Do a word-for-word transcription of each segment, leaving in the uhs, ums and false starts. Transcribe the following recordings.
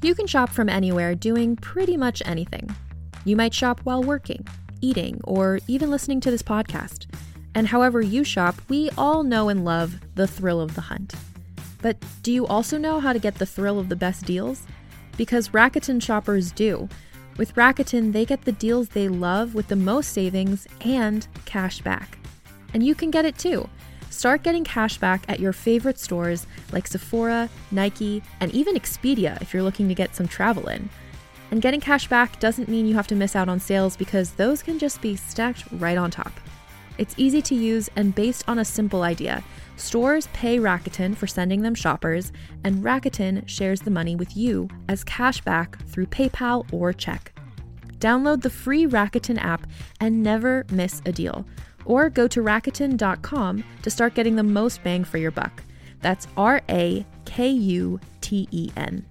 You can shop from anywhere doing pretty much anything. You might shop while working, eating, or even listening to this podcast. And however you shop, we all know and love the thrill of the hunt. But do you also know how to get the thrill of the best deals? Because Rakuten shoppers do. With Rakuten, they get the deals they love with the most savings and cash back. And you can get it too. Start getting cash back at your favorite stores like Sephora, Nike, and even Expedia if you're looking to get some travel in. And getting cash back doesn't mean you have to miss out on sales because those can just be stacked right on top. It's easy to use and based on a simple idea. Stores pay Rakuten for sending them shoppers, and Rakuten shares the money with you as cash back through PayPal or check. Download the free Rakuten app and never miss a deal. Or go to Rakuten dot com to start getting the most bang for your buck. That's R A K U T E N.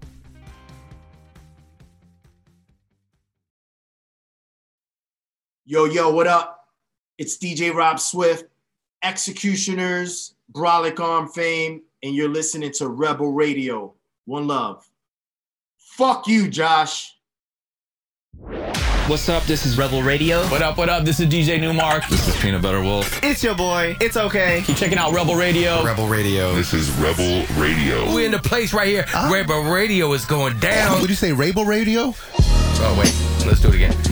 Yo, yo, what up? It's D J Rob Swift, Executioners, Brolic Arm fame, and you're listening to Rebel Radio. One love. Fuck you, Josh. What's up? This is Rebel Radio. What up, what up? This is D J Newmark. This is Peanut Butter Wolf. It's your boy. It's okay. Keep checking out Rebel Radio. Rebel Radio. This is Rebel Radio. We're in the place right here. Uh, Rebel Radio is going down. Would you say Rebel Radio? Oh, wait. Let's do it again.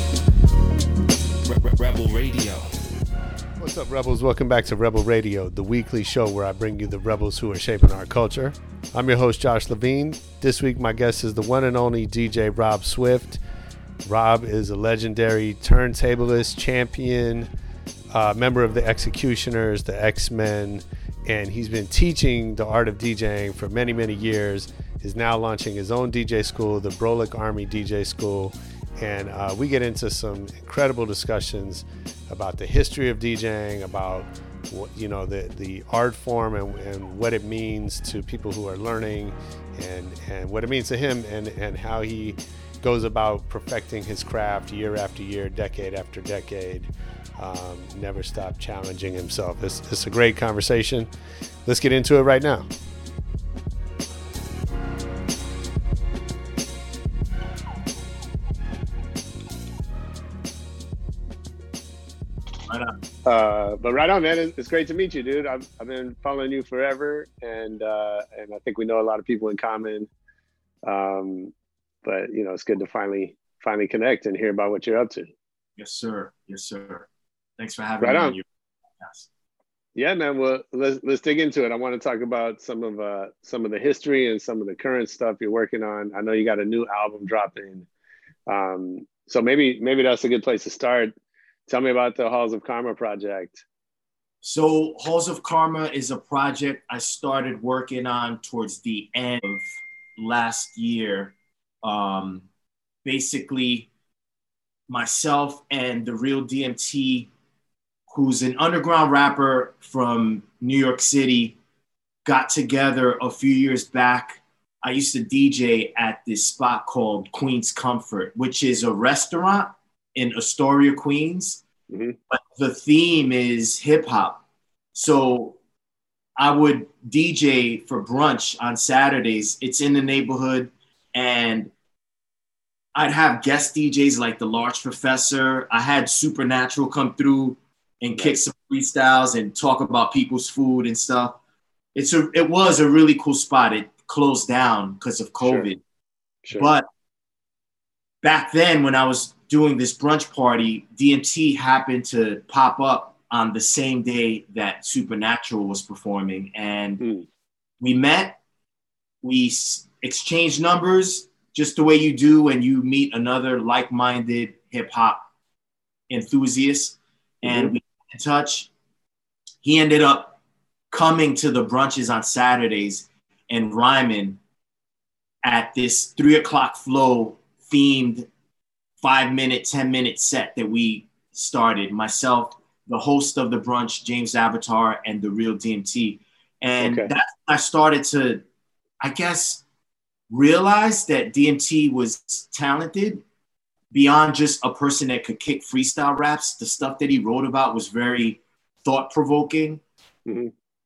Rebel Radio. What's up, Rebels? Welcome back to Rebel Radio, the weekly show where I bring you the rebels who are shaping our culture. I'm your host, Josh Levine. This week, my guest is the one and only D J Rob Swift. Rob is a legendary turntablist, champion, uh, member of the Executioners, the X-Men, and he's been teaching the art of DJing for many, many years. He's now launching his own D J school, the Brolic Army D J School, and uh, we get into some incredible discussions about the history of DJing, about what, you know, the the art form and, and what it means to people who are learning, and and what it means to him, and and how he goes about perfecting his craft year after year, decade after decade, um, never stop challenging himself. It's, it's a great conversation. Let's get into it right now. Right on. Uh, but right on, man. It's great to meet you, dude. I've, I've been following you forever, and uh, and I think we know a lot of people in common. Um, But, you know, it's good to finally finally connect and hear about what you're up to. Yes, sir. Yes, sir. Thanks for having right me on. on your podcast. Yeah, man. Well, let's let's dig into it. I want to talk about some of uh, some of the history and some of the current stuff you're working on. I know you got a new album dropping. Um, so maybe maybe that's a good place to start. Tell me about the Halls of Karma project. So Halls of Karma is a project I started working on towards the end of last year. Um, basically, myself and the Real D M T, who's an underground rapper from New York City, got together a few years back. I used to D J at this spot called Queen's Comfort, which is a restaurant in Astoria, Queens. Mm-hmm. But the theme is hip hop. So I would D J for brunch on Saturdays. It's in the neighborhood. And I'd have guest D Js like the Large Professor. I had Supernatural come through and kick some freestyles and talk about people's food and stuff. It's a, it was a really cool spot. It closed down because of COVID. Sure. Sure. But back then when I was doing this brunch party, D M T happened to pop up on the same day that Supernatural was performing. And mm. we met, we exchanged numbers, just the way you do when you meet another like-minded hip-hop enthusiast. And mm-hmm. we got in touch. He ended up coming to the brunches on Saturdays and rhyming at this three o'clock flow themed five minute, ten minute set that we started. Myself, the host of the brunch, James Avatar, and the Real D M T. And okay. that's when I started to, I guess, realize that D M T was talented beyond just a person that could kick freestyle raps. The stuff that he wrote about was very thought-provoking. Mm-hmm.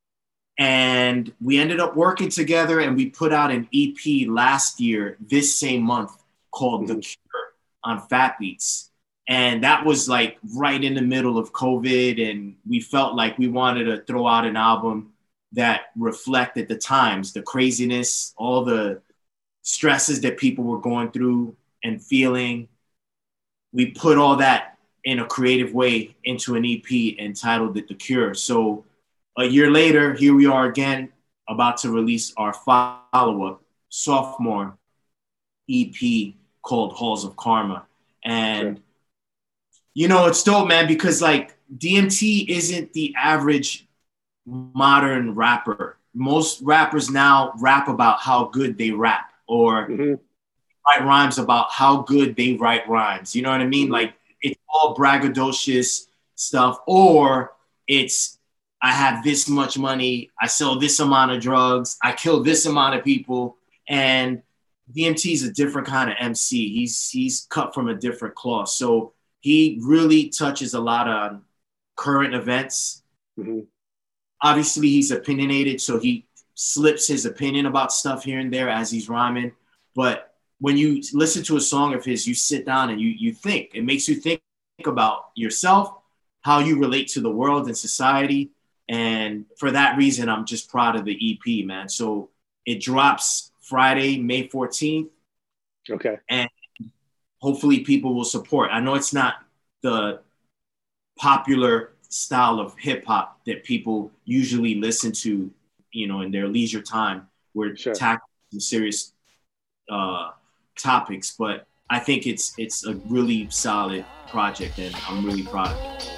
And we ended up working together, and we put out an E P last year, this same month, called The Cure on Fat Beats. And that was like right in the middle of COVID. And we felt like we wanted to throw out an album that reflected the times, the craziness, all the stresses that people were going through and feeling. We put all that in a creative way into an E P entitled it The Cure. So a year later, here we are again, about to release our follow-up sophomore E P called Halls of Karma. And, sure. you know, it's dope, man, because like D M T isn't the average modern rapper. Most rappers now rap about how good they rap, or mm-hmm. write rhymes about how good they write rhymes. You know what I mean? Mm-hmm. Like it's all braggadocious stuff, or it's, I have this much money, I sell this amount of drugs, I kill this amount of people. And D M T is a different kind of M C. He's he's cut from a different cloth. So he really touches a lot on current events. Mm-hmm. Obviously, he's opinionated, so he slips his opinion about stuff here and there as he's rhyming. But when you listen to a song of his, you sit down and you you think. It makes you think about yourself, how you relate to the world and society. And for that reason, I'm just proud of the E P, man. So it drops Friday, May fourteenth. Okay. And hopefully people will support. I know it's not the popular style of hip hop that people usually listen to, you know, in their leisure time. We're sure. tackling some serious uh, topics, but I think it's it's a really solid project, and I'm really proud of it.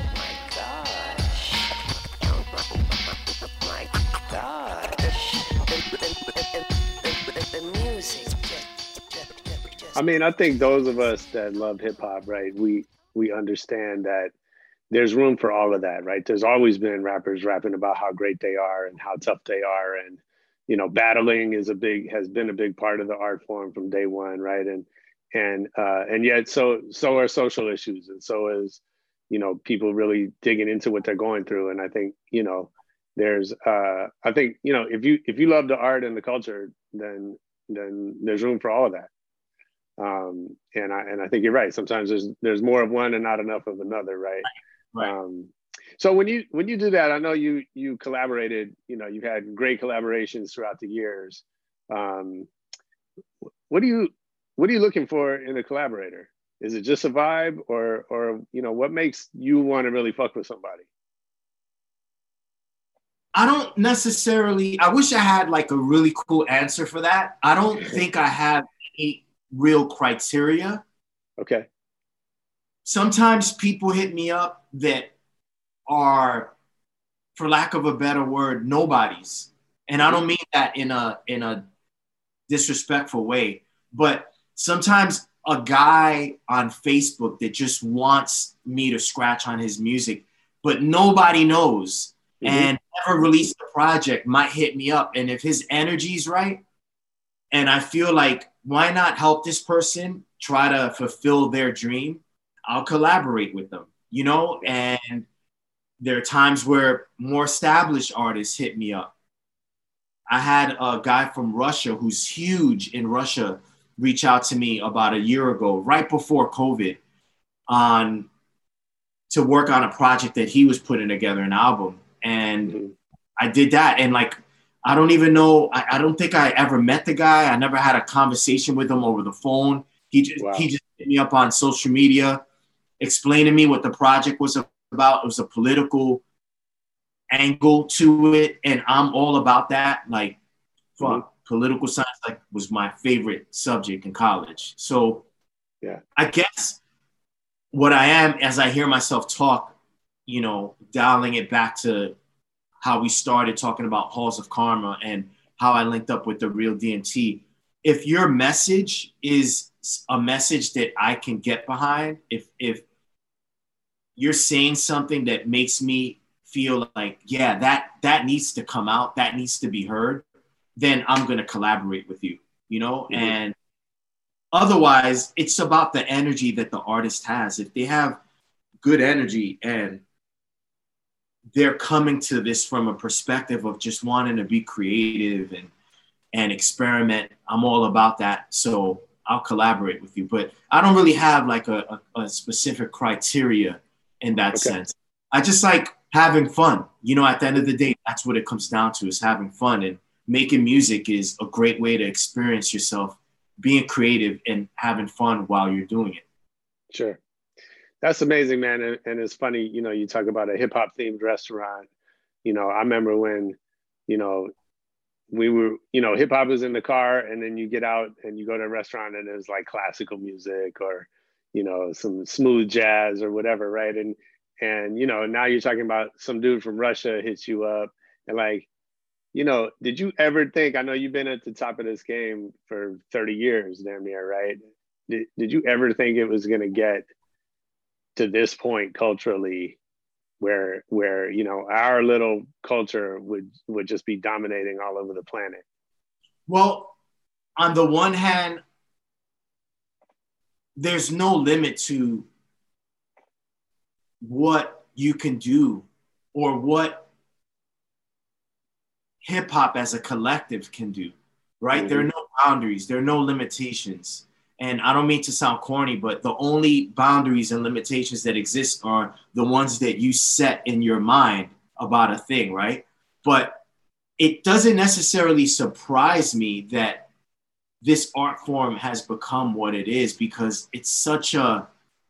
I mean, I think those of us that love hip hop, right, we we understand that there's room for all of that, right? There's always been rappers rapping about how great they are and how tough they are, and you know, battling is a big has been a big part of the art form from day one, right? And and uh, and yet, so so are social issues, and so is, you know, people really digging into what they're going through. And I think, you know, there's uh, I think, you know, if you if you love the art and the culture, then then there's room for all of that. Um, and I and I think you're right. Sometimes there's there's more of one and not enough of another, right? Right. Um, so when you when you do that, I know you you collaborated. You know, you've had great collaborations throughout the years. Um, what do you what are you looking for in a collaborator? Is it just a vibe, or or you know, what makes you want to really fuck with somebody? I don't necessarily. I wish I had like a really cool answer for that. I don't think I have any real criteria. Okay. Sometimes people hit me up that are, for lack of a better word, nobodies. And I don't mean that in a in a disrespectful way, but sometimes a guy on Facebook that just wants me to scratch on his music, but nobody knows, mm-hmm. and never released a project, might hit me up. And if his energy's right, and I feel like, why not help this person try to fulfill their dream? I'll collaborate with them, you know? And there are times where more established artists hit me up. I had a guy from Russia who's huge in Russia reach out to me about a year ago, right before COVID, on to work on a project that he was putting together, an album. And mm-hmm. I did that. And like, I don't even know. I, I don't think I ever met the guy. I never had a conversation with him over the phone. He just, wow. he just hit me up on social media, explained to me what the project was about. It was a political angle to it, and I'm all about that. Like, fuck, mm-hmm. political science like was my favorite subject in college. So, yeah, I guess what I am, as I hear myself talk, you know, dialing it back to how we started talking about Halls of Karma and how I linked up with the real D M T. If your message is a message that I can get behind, if if you're saying something that makes me feel like, yeah, that that needs to come out, that needs to be heard, then I'm gonna collaborate with you, you know? Mm-hmm. And otherwise, it's about the energy that the artist has. If they have good energy and they're coming to this from a perspective of just wanting to be creative and and experiment. I'm all about that. So I'll collaborate with you. But I don't really have like a, a, a specific criteria in that okay. sense. I just like having fun. You know, at the end of the day, that's what it comes down to, is having fun. And making music is a great way to experience yourself, being creative and having fun while you're doing it. Sure. That's amazing, man. And, and it's funny, you know, you talk about a hip hop themed restaurant. You know, I remember when, you know, we were, you know, hip hop is in the car, and then you get out and you go to a restaurant and there's like classical music or, you know, some smooth jazz or whatever. Right. And, and, you know, now you're talking about some dude from Russia hits you up and like, you know, did you ever think, I know you've been at the top of this game for thirty years, damn near, right? Did, did you ever think it was going to get to this point culturally where, where, you know, our little culture would, would just be dominating all over the planet? Well, on the one hand, there's no limit to what you can do or what hip hop as a collective can do, right? Mm-hmm. There are no boundaries, there are no limitations. And I don't mean to sound corny, but the only boundaries and limitations that exist are the ones that you set in your mind about a thing, right? But it doesn't necessarily surprise me that this art form has become what it is, because it's such a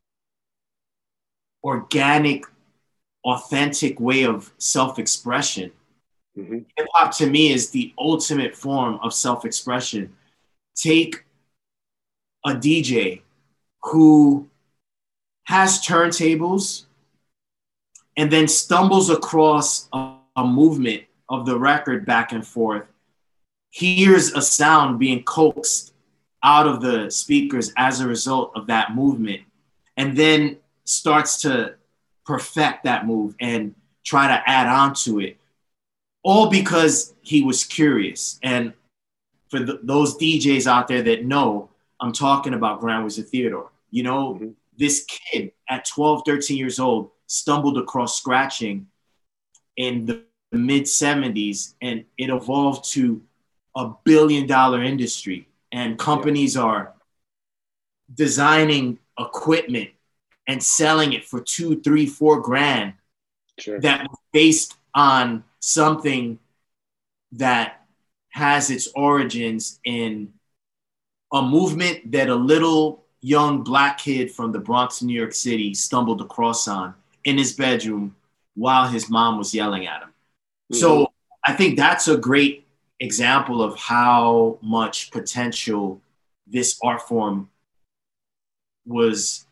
organic, authentic way of self-expression. Mm-hmm. Hip hop to me is the ultimate form of self-expression. Take a D J who has turntables and then stumbles across a, a movement of the record back and forth, hears a sound being coaxed out of the speakers as a result of that movement, and then starts to perfect that move and try to add on to it, all because he was curious. And for the, those D Js out there that know, I'm talking about Grand Wizard Theodore. You know, mm-hmm. This kid at twelve, thirteen years old stumbled across scratching in the mid seventies, and it evolved to a billion dollar industry. And companies yeah. are designing equipment and selling it for two, three, four grand. Sure. That was based on something that has its origins in a movement that a little young black kid from the Bronx, New York City stumbled across on in his bedroom while his mom was yelling at him. Mm-hmm. So I think that's a great example of how much potential this art form was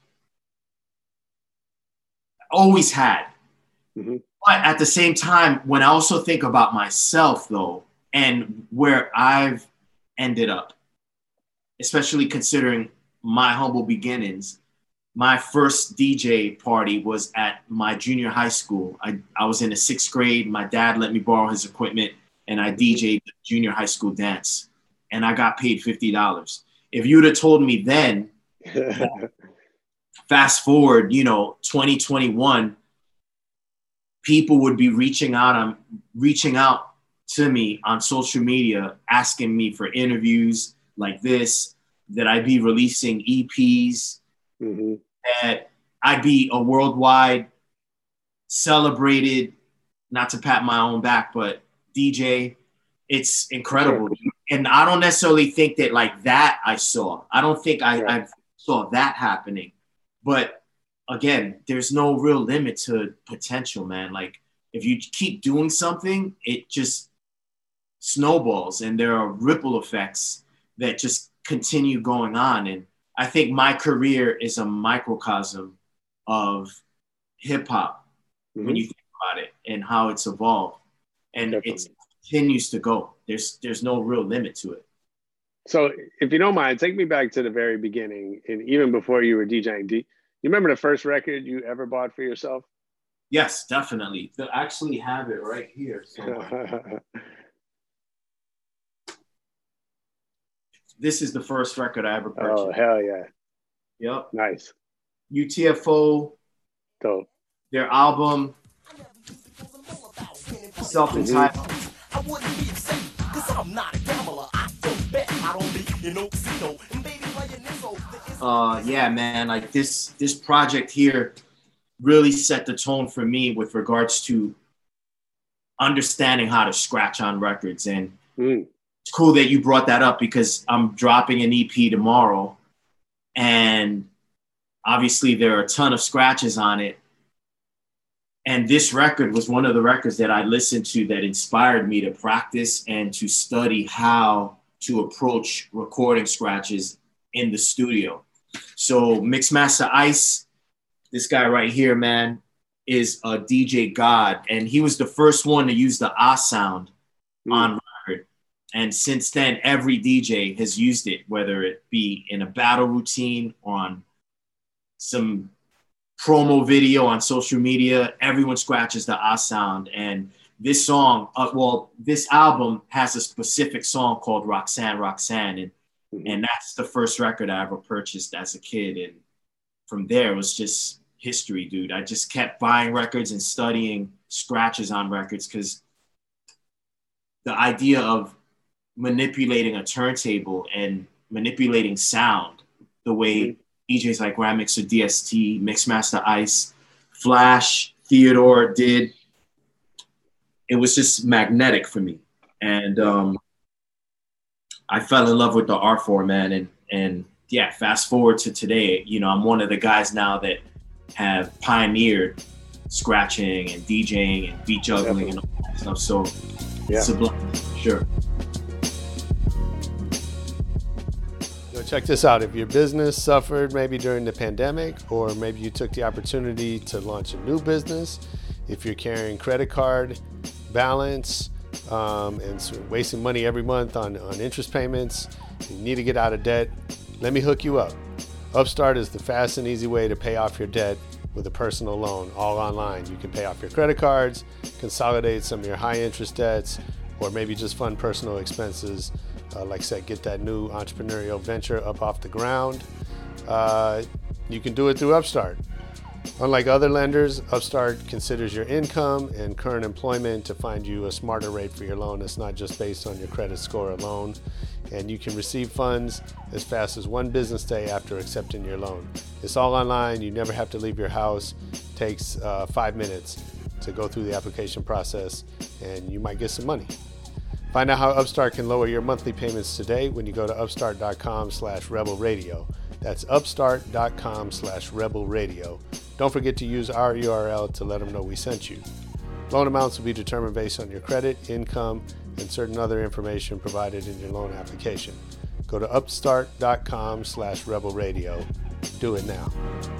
always had. Mm-hmm. But at the same time, when I also think about myself though, and where I've ended up, especially considering my humble beginnings, my first D J party was at my junior high school. I, I was in the sixth grade. My dad let me borrow his equipment and I D J'd the junior high school dance, and I got paid fifty dollars. If you'd have told me then, fast forward, you know, twenty twenty-one, people would be reaching out on reaching out to me on social media, asking me for interviews like this, that I'd be releasing E Ps, mm-hmm. that I'd be a worldwide celebrated, not to pat my own back, but D J. It's incredible. Sure. And I don't necessarily think that like that I saw. I don't think I, right. I saw that happening. But again, there's no real limit to potential, man. Like if you keep doing something, it just snowballs, and there are ripple effects that just continue going on. And I think my career is a microcosm of hip hop mm-hmm. when you think about it and how it's evolved. And it continues to go. There's there's no real limit to it. So if you don't mind, take me back to the very beginning, and even before you were DJing. Do you remember the first record you ever bought for yourself? Yes, definitely. I actually have it right here. So. This is the first record I ever purchased. Oh, hell yeah. Yep. Nice. U T F O. Dope. Their album, self-entitled. I wouldn't be safe, cause I'm not a gambler. I don't bet, I don't be in no casino. And baby, playing this over. Uh, yeah, man, like this, this project here really set the tone for me with regards to understanding how to scratch on records. And Mm. it's cool that you brought that up because I'm dropping an E P tomorrow, and obviously there are a ton of scratches on it. And this record was one of the records that I listened to that inspired me to practice and to study how to approach recording scratches in the studio. So Mixmaster Ice, this guy right here, man, is a D J god. And he was the first one to use the ah sound mm. on record. And since then, every D J has used it, whether it be in a battle routine or on some promo video on social media. Everyone scratches the ah sound. And this song, uh, well, this album has a specific song called Roxanne, Roxanne. And, mm-hmm. and that's the first record I ever purchased as a kid. And from there, it was just history, dude. I just kept buying records and studying scratches on records because the idea of manipulating a turntable and manipulating sound the way mm-hmm. D Js like Grand Mixer D S T, Mixmaster Ice, Flash, Theodore did. It was just magnetic for me. And um, I fell in love with the art form, man. And, and yeah, fast forward to today, you know, I'm one of the guys now that have pioneered scratching and DJing and beat juggling Definitely. and all that stuff. So yeah. it's a blessing, for sure. Check this out. If your business suffered maybe during the pandemic, or maybe you took the opportunity to launch a new business, if you're carrying credit card balance um, and so wasting money every month on, on interest payments, you need to get out of debt, let me hook you up. Upstart is the fast and easy way to pay off your debt with a personal loan, all online. You can pay off your credit cards, consolidate some of your high interest debts, or maybe just fund personal expenses. Uh, like I said, get that new entrepreneurial venture up off the ground. Uh, you can do it through Upstart. Unlike other lenders, Upstart considers your income and current employment to find you a smarter rate for your loan. It's not just based on your credit score alone. And you can receive funds as fast as one business day after accepting your loan. It's all online. You never have to leave your house. It takes uh, five minutes to go through the application process, and you might get some money. Find out how Upstart can lower your monthly payments today when you go to upstart.com slash rebel radio. That's upstart.com slash rebel radio. Don't forget to use our U R L to let them know we sent you. Loan amounts will be determined based on your credit, income, and certain other information provided in your loan application. Go to upstart.com slash rebel radio. Do it now.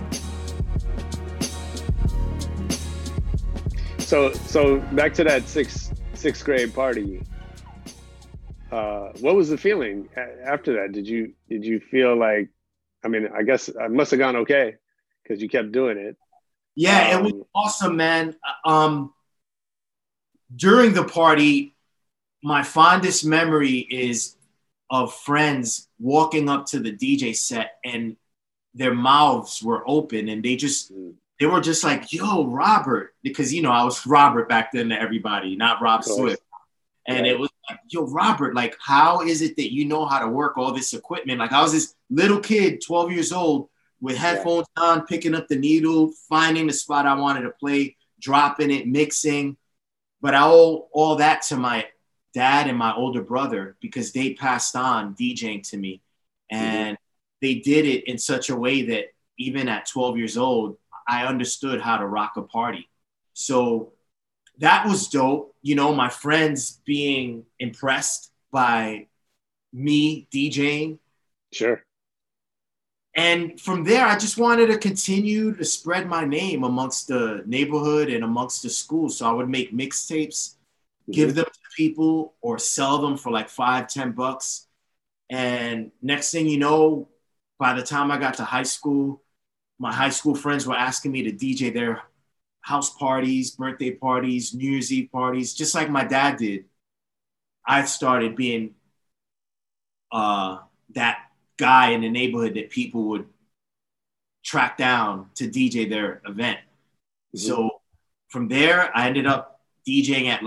So, so back to that sixth, sixth grade party. Uh, what was the feeling after that? Did you did you feel like, I mean, I guess it must have gone okay because you kept doing it. Yeah, um, it was awesome, man. Um, during the party, my fondest memory is of friends walking up to the D J set and their mouths were open and they just, they were just like, yo, Robert, because, you know, I was Robert back then to everybody, not Rob Swift. And it was like, yo, Robert, like, how is it that you know how to work all this equipment? Like, I was this little kid, twelve years old, with headphones yeah. on, picking up the needle, finding the spot I wanted to play, dropping it, mixing. But I owe all that to my dad and my older brother because they passed on DJing to me. And mm-hmm. they did it in such a way that even at twelve years old, I understood how to rock a party. So that was dope. You know, my friends being impressed by me DJing. Sure. And from there, I just wanted to continue to spread my name amongst the neighborhood and amongst the school. So I would make mixtapes, mm-hmm. give them to people or sell them for like five, ten bucks. And next thing you know, by the time I got to high school, my high school friends were asking me to D J their house parties, birthday parties, New Year's Eve parties, just like my dad did. I started being uh, that guy in the neighborhood that people would track down to D J their event. Mm-hmm. So from there, I ended up DJing at like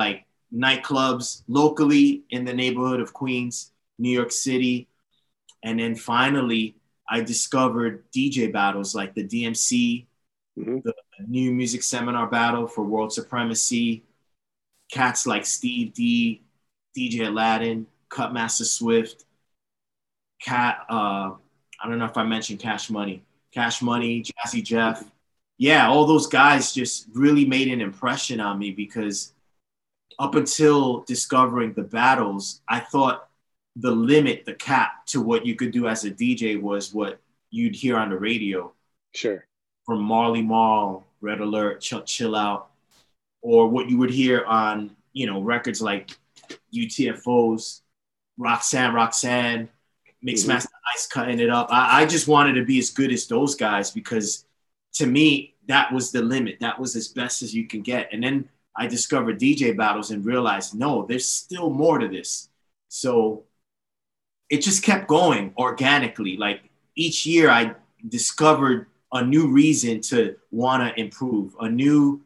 nightclubs locally in the neighborhood of Queens, New York City. And then finally, I discovered D J battles like the D M C, mm-hmm. the New Music Seminar Battle for World Supremacy, cats like Steve D, D J Aladdin, Cutmaster Swift, Cat, uh, I don't know if I mentioned Cash Money, Cash Money, Jazzy Jeff. Yeah, all those guys just really made an impression on me because up until discovering the battles, I thought the limit, the cap to what you could do as a D J was what you'd hear on the radio. Sure. From Marley Marl, Red Alert, Chuck Chill Out, or what you would hear on, you know, records like U T F Os, Roxanne, Roxanne, Mixmaster mm-hmm. Ice cutting it up. I, I just wanted to be as good as those guys because to me, that was the limit. That was as best as you can get. And then I discovered D J battles and realized, no, there's still more to this. So it just kept going organically. Like each year I discovered a new reason to want to improve, a new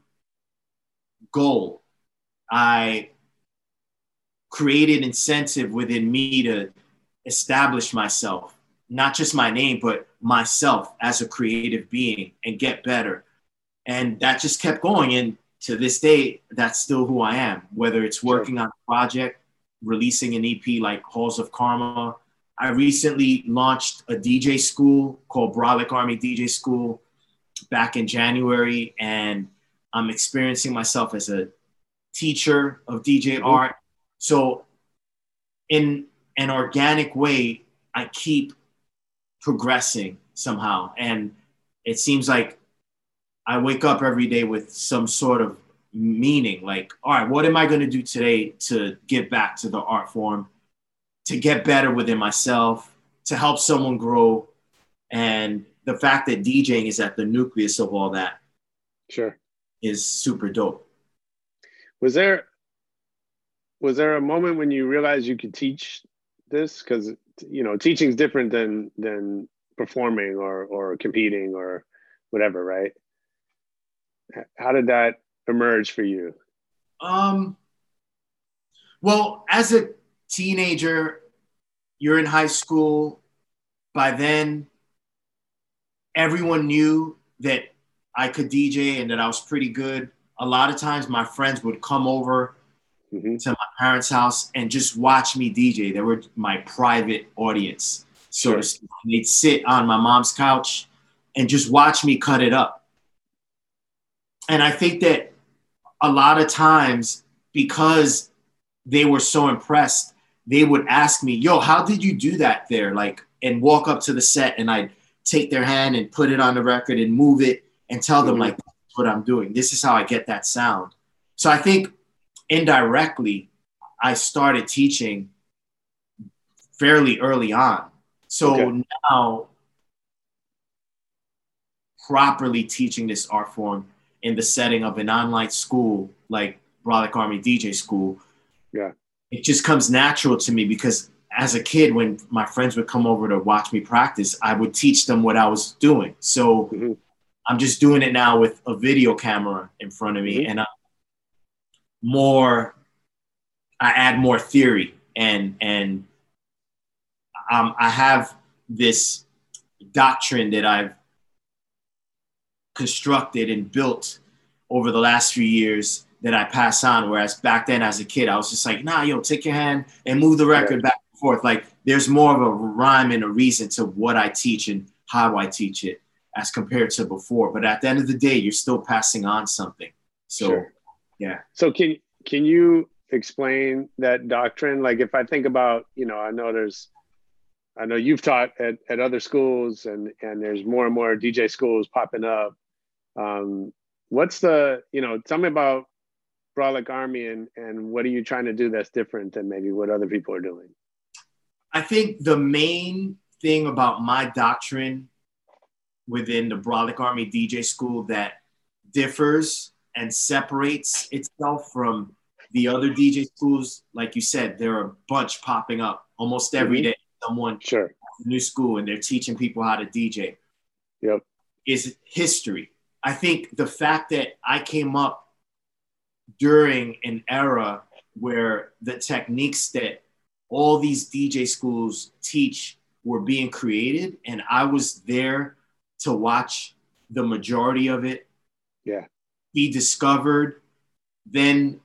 goal. I created incentive within me to establish myself, not just my name, but myself as a creative being and get better. And that just kept going. And to this day, that's still who I am, whether it's working sure. on a project, releasing an E P like Halls of Karma. I recently launched a D J school called Brolic Army D J School back in January. And I'm experiencing myself as a teacher of D J mm-hmm. art. So in an organic way, I keep progressing somehow. And it seems like I wake up every day with some sort of meaning, like, all right, what am I going to do today to give back to the art form, to get better within myself, to help someone grow? And the fact that DJing is at the nucleus of all that sure. is super dope. Was there, was there a moment when you realized you could teach this? Because, you know, teaching is different than, than performing or, or competing or whatever, right? How did that emerge for you? Um, well, as a teenager, you're in high school. By then, everyone knew that I could D J and that I was pretty good. A lot of times my friends would come over mm-hmm. to my parents' house and just watch me D J. They were my private audience. So sure. to speak. They'd sit on my mom's couch and just watch me cut it up. And I think that a lot of times, because they were so impressed, they would ask me, yo, how did you do that there? Like, and walk up to the set and I'd take their hand and put it on the record and move it and tell them, mm-hmm. like, that's what I'm doing. This is how I get that sound. So I think indirectly, I started teaching fairly early on. So okay. now, properly teaching this art form in the setting of an online school like Brolic Army D J School, yeah, it just comes natural to me because as a kid, when my friends would come over to watch me practice, I would teach them what I was doing. So mm-hmm. I'm just doing it now with a video camera in front of me, mm-hmm. and I'm more, I add more theory, and and um, I have this doctrine that I've constructed and built over the last few years that I pass on. Whereas back then as a kid, I was just like, nah, yo, take your hand and move the record yeah. back and forth. Like there's more of a rhyme and a reason to what I teach and how I teach it as compared to before. But at the end of the day, you're still passing on something. So, sure. yeah. So can, can you explain that doctrine? Like if I think about, you know, I know there's, I know you've taught at, at other schools and, and there's more and more D J schools popping up. Um, what's the, you know, tell me about Brolic Army and, and what are you trying to do that's different than maybe what other people are doing? I think the main thing about my doctrine within the Brolic Army D J School that differs and separates itself from the other D J schools, like you said, there are a bunch popping up almost every mm-hmm. day. Someone sure. at a new school and they're teaching people how to D J. Yep. Is history. I think the fact that I came up during an era where the techniques that all these D J schools teach were being created, and I was there to watch the majority of it yeah. be discovered, then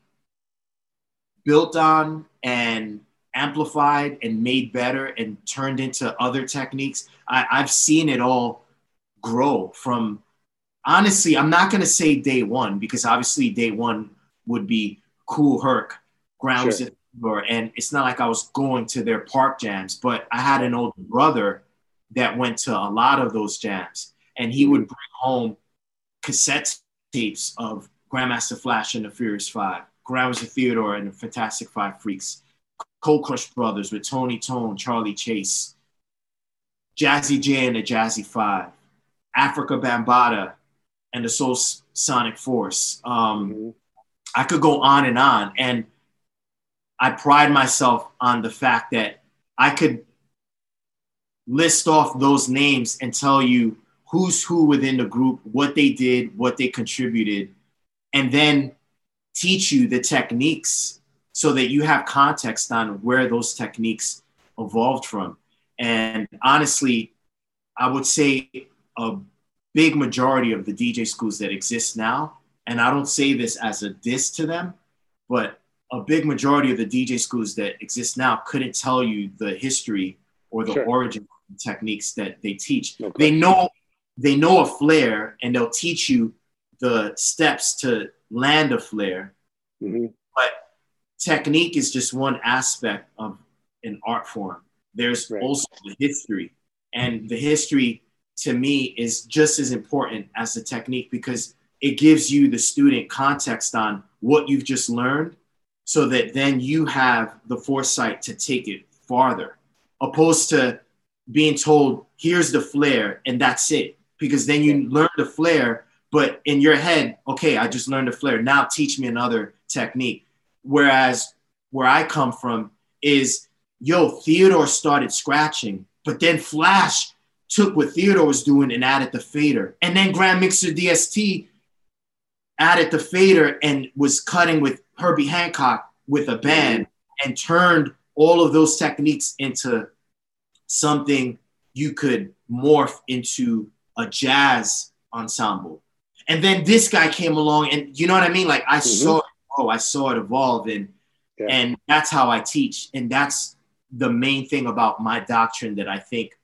built on and amplified and made better and turned into other techniques. I, I've seen it all grow from, honestly, I'm not going to say day one, because obviously day one would be Kool Herc, Grounds Sure. Floor, and it's not like I was going to their park jams, but I had an older brother that went to a lot of those jams, and he would bring home cassette tapes of Grandmaster Flash and the Furious Five, Grandmaster Theodore and the Fantastic Five Freaks, Cold Crush Brothers with Tony Tone, Charlie Chase, Jazzy J and the Jazzy Five, Africa Bambaataa and the Soul Sonic Force. Um, Mm-hmm. I could go on and on. And I pride myself on the fact that I could list off those names and tell you who's who within the group, what they did, what they contributed, and then teach you the techniques so that you have context on where those techniques evolved from. And honestly, I would say a big majority of the D J schools that exist now, and I don't say this as a diss to them, but a big majority of the D J schools that exist now couldn't tell you the history or the Sure. origin of the techniques that they teach. No they question. know they know a flare, and they'll teach you the steps to land a flare. Mm-hmm. But technique is just one aspect of an art form. There's Right. also the history, and the history to me is just as important as the technique, because it gives you, the student, context on what you've just learned, so that then you have the foresight to take it farther, opposed to being told, here's the flare and that's it. Because then you learn the flare, but in your head, okay, I just learned the flare. Now teach me another technique. Whereas where I come from is, yo, Theodore started scratching, but then Flash took what Theodore was doing and added the fader. And then Grand Mixer D S T added the fader and was cutting with Herbie Hancock with a band, and turned all of those techniques into something you could morph into a jazz ensemble. And then this guy came along, and you know what I mean? Like I Mm-hmm. saw it, oh, I saw it evolve, and Yeah. and that's how I teach. And that's the main thing about my doctrine that I think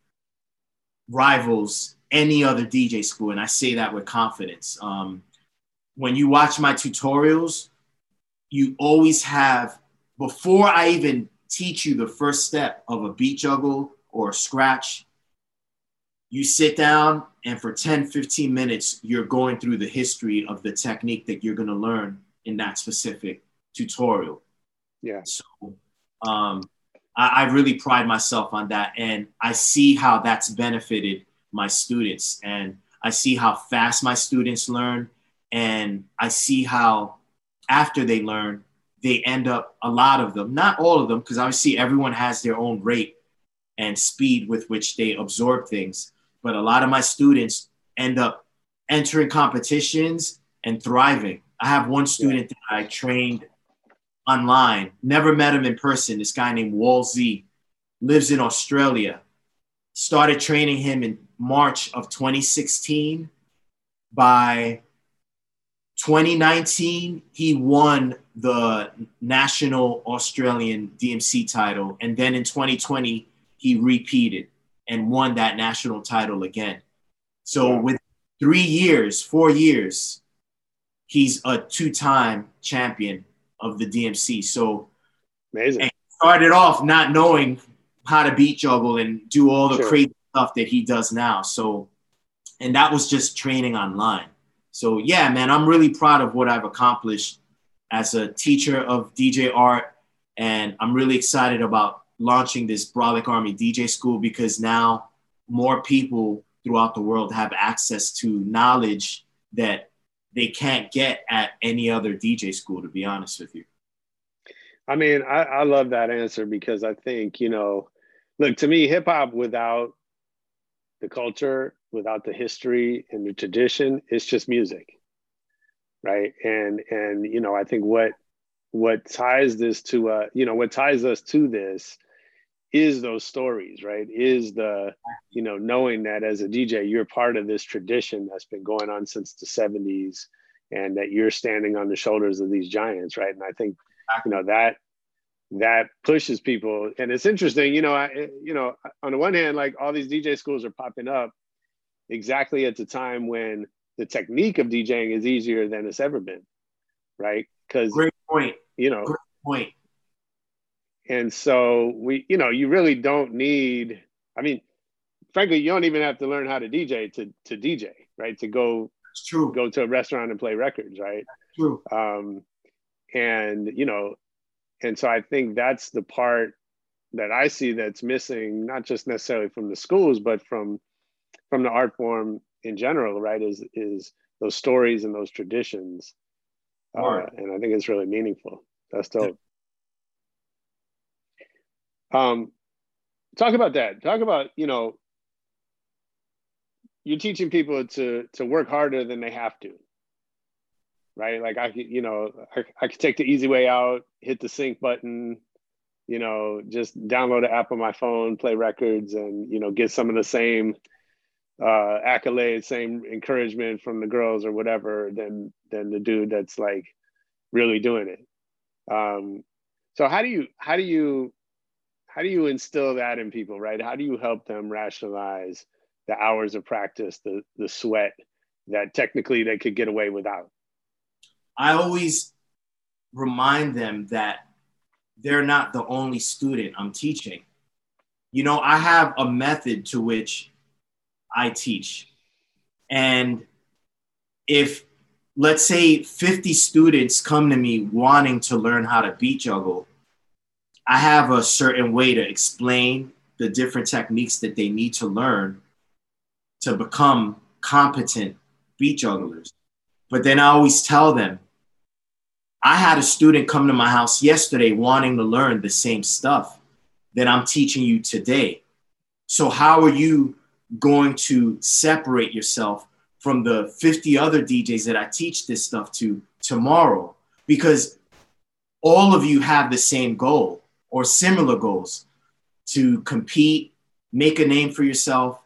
rivals any other D J school. And I say that with confidence. Um, when you watch my tutorials, you always have, before I even teach you the first step of a beat juggle or a scratch, you sit down and for ten, fifteen minutes, you're going through the history of the technique that you're going to learn in that specific tutorial. Yeah. So um, I, I really pride myself on that. And I see how that's benefited my students. And I see how fast my students learn. And I see how after they learn, they end up, a lot of them, not all of them, because obviously everyone has their own rate and speed with which they absorb things. But a lot of my students end up entering competitions and thriving. I have one student that I trained online, never met him in person. This guy named Wall Z, lives in Australia. Started training him in March of twenty sixteen. By twenty nineteen, he won the national Australian D M C title. And then in twenty twenty, he repeated and won that national title again. So with three years, four years, he's a two-time champion of the D M C. So amazing. And he started off not knowing how to beat juggle and do all the Sure. crazy stuff that he does now. So, and that was just training online. So yeah, man, I'm really proud of what I've accomplished as a teacher of D J art. And I'm really excited about launching this Brolic Army D J school, because now more people throughout the world have access to knowledge that they can't get at any other D J school, to be honest with you. I mean, I, I love that answer, because I think, you know, look, to me, hip hop without the culture, without the history and the tradition, it's just music. Right. And, and, you know, I think what what ties this to, uh, you know, what ties us to this is those stories, right? Is the, you know, knowing that as a D J, you're part of this tradition that's been going on since the seventies, and that you're standing on the shoulders of these giants, right? And I think, you know, that that pushes people. And it's interesting, you know, I, you know, on the one hand, like all these D J schools are popping up exactly at the time when the technique of DJing is easier than it's ever been, right? Because, great point. You know, great point. And so we, you know, you really don't need, I mean, frankly, you don't even have to learn how to D J to to D J, right? To go, it's true. Go to a restaurant and play records, right? That's true. Um, and, you know, and so I think that's the part that I see that's missing, not just necessarily from the schools, but from from the art form in general, right? Is is those stories and those traditions. Uh, and I think it's really meaningful. That's dope. Um, talk about that. Talk about, you know, you're teaching people to to work harder than they have to, right? Like I could, you know, I, I could take the easy way out, hit the sync button, you know, just download an app on my phone, play records, and, you know, get some of the same uh, accolades, same encouragement from the girls or whatever than than the dude that's like really doing it. Um, so how do you how do you how do you instill that in people, right? How do you help them rationalize the hours of practice, the the sweat that technically they could get away without? I always remind them that they're not the only student I'm teaching. You know, I have a method to which I teach. And if, let's say, fifty students come to me wanting to learn how to beat juggle, I have a certain way to explain the different techniques that they need to learn to become competent beat jugglers. But then I always tell them, I had a student come to my house yesterday wanting to learn the same stuff that I'm teaching you today. So how are you going to separate yourself from the fifty other D Js that I teach this stuff to tomorrow? Because all of you have the same goal or similar goals: to compete, make a name for yourself,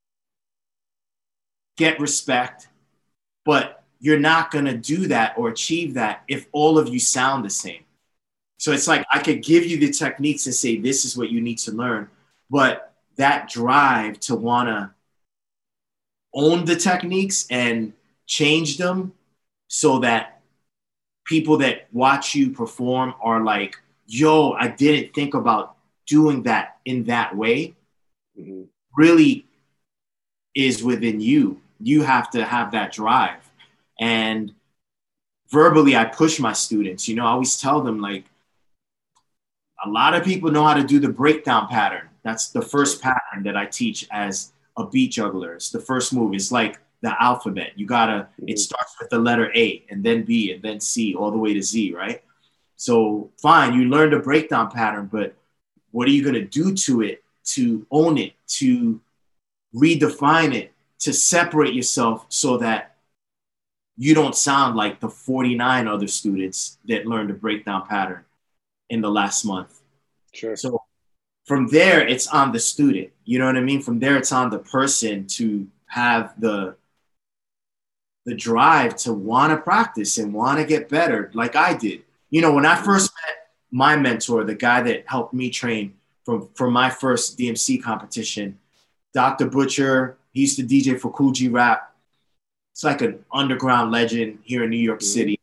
get respect. But you're not going to do that or achieve that if all of you sound the same. So it's like I could give you the techniques and say, this is what you need to learn. But that drive to want to own the techniques and change them so that people that watch you perform are like, yo, I didn't think about doing that in that way, mm-hmm. really is within you. You have to have that drive. And verbally, I push my students. You know, I always tell them, like, a lot of people know how to do the breakdown pattern. That's the first pattern that I teach as a beat juggler. It's the first move. It's like the alphabet. You gotta, mm-hmm. it starts with the letter A and then B and then C all the way to Z, right? So fine, you learn the breakdown pattern, but what are you gonna do to it to own it, to redefine it, to separate yourself so that you don't sound like the forty-nine other students that learned the breakdown pattern in the last month. Sure. So from there, it's on the student. You know what I mean? From there, it's on the person to have the, the drive to want to practice and want to get better like I did. You know, when I first met my mentor, the guy that helped me train from, for my first D M C competition, Doctor Butcher, he used to D J for Cool G Rap. It's like an underground legend here in New York City.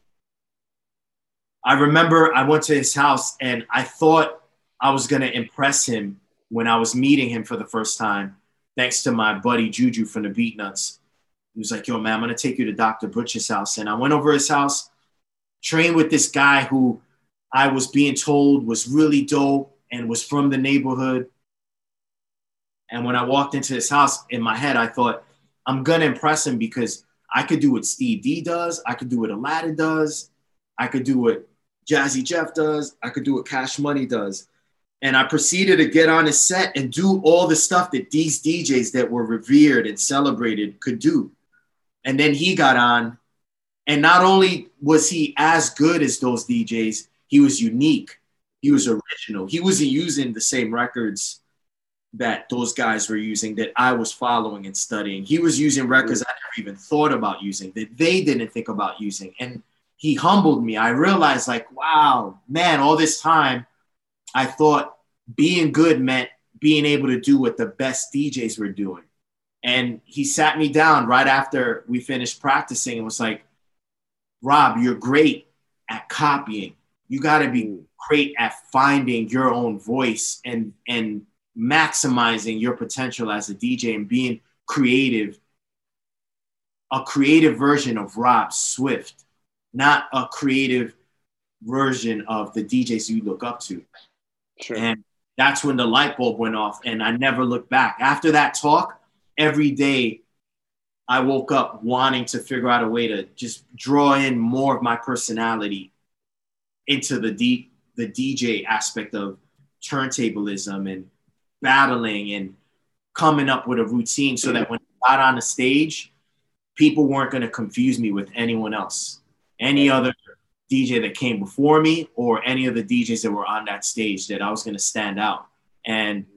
I remember I went to his house and I thought I was going to impress him when I was meeting him for the first time, thanks to my buddy Juju from the Beatnuts. He was like, yo, man, I'm going to take you to Doctor Butcher's house. And I went over his house, trained with this guy who I was being told was really dope and was from the neighborhood. And when I walked into his house, in my head, I thought, I'm going to impress him because I could do what Steve D does. I could do what Aladdin does. I could do what Jazzy Jeff does. I could do what Cash Money does. And I proceeded to get on his set and do all the stuff that these D Js that were revered and celebrated could do. And then he got on And not only was he as good as those D Js, he was unique. He was original. He wasn't using the same records that those guys were using that I was following and studying. He was using records I never even thought about using, that they didn't think about using. And he humbled me. I realized, like, wow, man, all this time I thought being good meant being able to do what the best D Js were doing. And he sat me down right after we finished practicing and was like, Rob, you're great at copying. You got to be great at finding your own voice and, and maximizing your potential as a D J and being creative, a creative version of Rob Swift, not a creative version of the D Js you look up to. Sure. And that's when the light bulb went off, and I never looked back. After that talk, every day I woke up wanting to figure out a way to just draw in more of my personality into the D, the D J aspect of turntablism and battling and coming up with a routine so that when I got on the stage, people weren't going to confuse me with anyone else, any other D J that came before me or any of the D Js that were on that stage, that I was going to stand out. And